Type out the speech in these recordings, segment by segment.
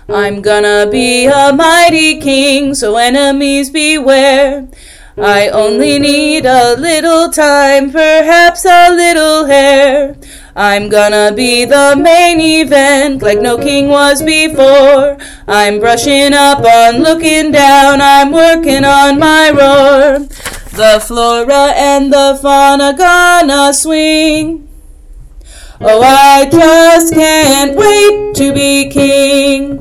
I'm gonna be a mighty king, so enemies beware. I only need a little time, perhaps a little hair. I'm gonna be the main event, like no king was before. I'm brushing up on looking down, I'm working on my roar. The flora and the fauna gonna swing. Oh, I just can't wait to be king.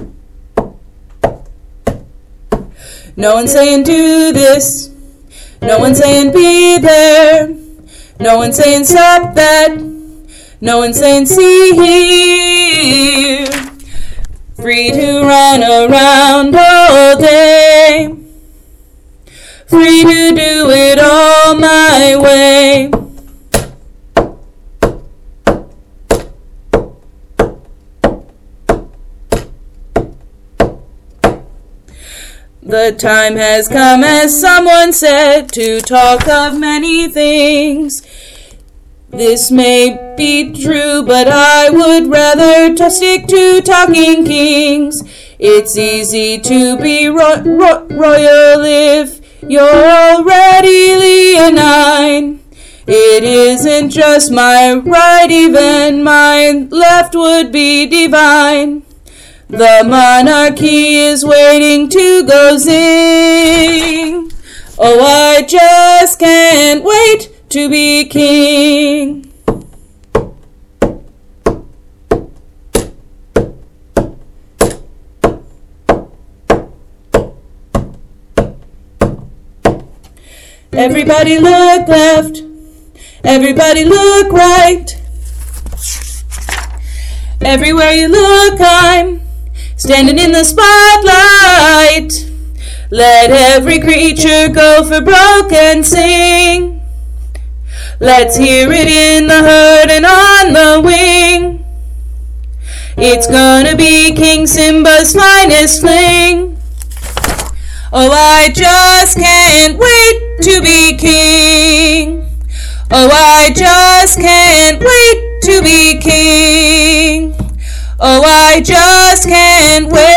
No one's saying do this, no one's saying be there, no one's saying stop that, no one's saying see here. Free to run around all day, free to do it all my way. The time has come, as someone said, to talk of many things. This may be true, but I would rather stick to talking kings. It's easy to be royal if you're already leonine. It isn't just my right, even my left would be divine. The monarchy is waiting to go zing. Oh, I just can't wait to be king. Everybody look left, everybody look right. Everywhere you look, I'm standing in the spotlight. Let every creature go for broke and sing. Let's hear it in the herd and on the wing. It's gonna be King Simba's finest fling. Oh, I just can't wait to be king. Oh, I just can't wait to be king. Oh, I just can't wait.